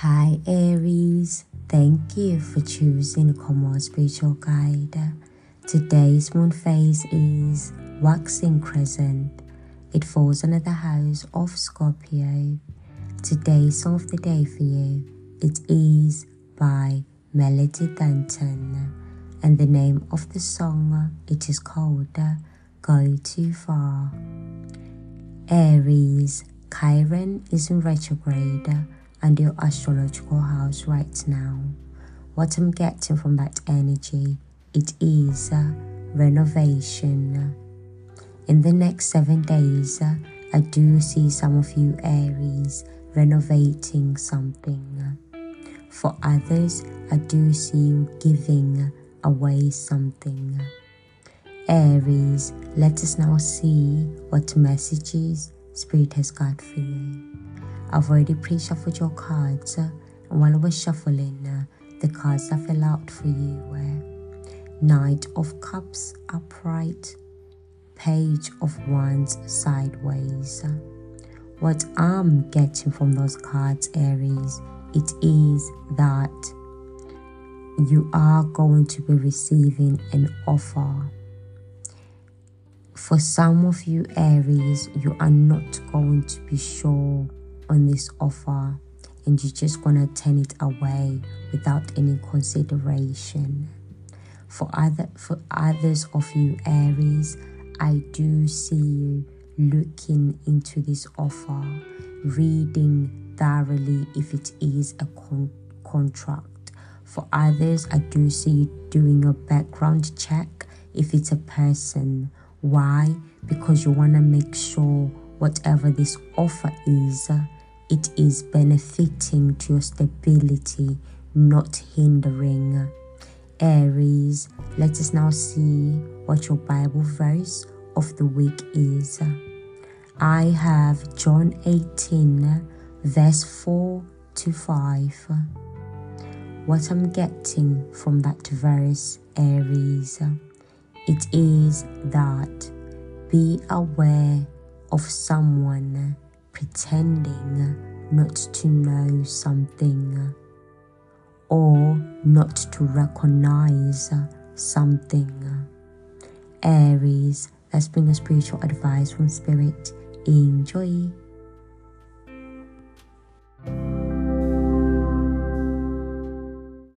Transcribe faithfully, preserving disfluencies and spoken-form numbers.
Hi Aries, thank you for choosing Common Spiritual Guide. Today's moon phase is waxing crescent. It falls under the house of Scorpio. Today's song of the day for you, it is by Melody Danton, and the name of the song, it is called Go Too Far. Aries, Chiron is in retrograde and your astrological house right now. What I'm getting from that energy, it is uh, renovation. In the next seven days, uh, I do see some of you Aries renovating something. For others, I do see you giving away something. Aries, let us now see what messages Spirit has got for you. I've already pre-shuffled your cards, uh, and while I was shuffling, uh, the cards that fell out for you were Knight of Cups upright, Page of Wands sideways. What I'm getting from those cards, Aries, it is that you are going to be receiving an offer. For some of you Aries, you are not going to be sure on this offer, and you're just gonna turn it away without any consideration. For other for others of you Aries, I do see you looking into this offer, reading thoroughly if it is a con- contract. For others, I do see you doing a background check if it's a person. Why? Because you want to make sure whatever this offer is, it is benefiting to your stability, not hindering. Aries, let us now see what your Bible verse of the week is. I have John eighteen, verse four to five. What I'm getting from that verse, Aries, it is that be aware of someone pretending not to know something or not to recognize something. Aries, that's been a spiritual advice from Spirit. Enjoy.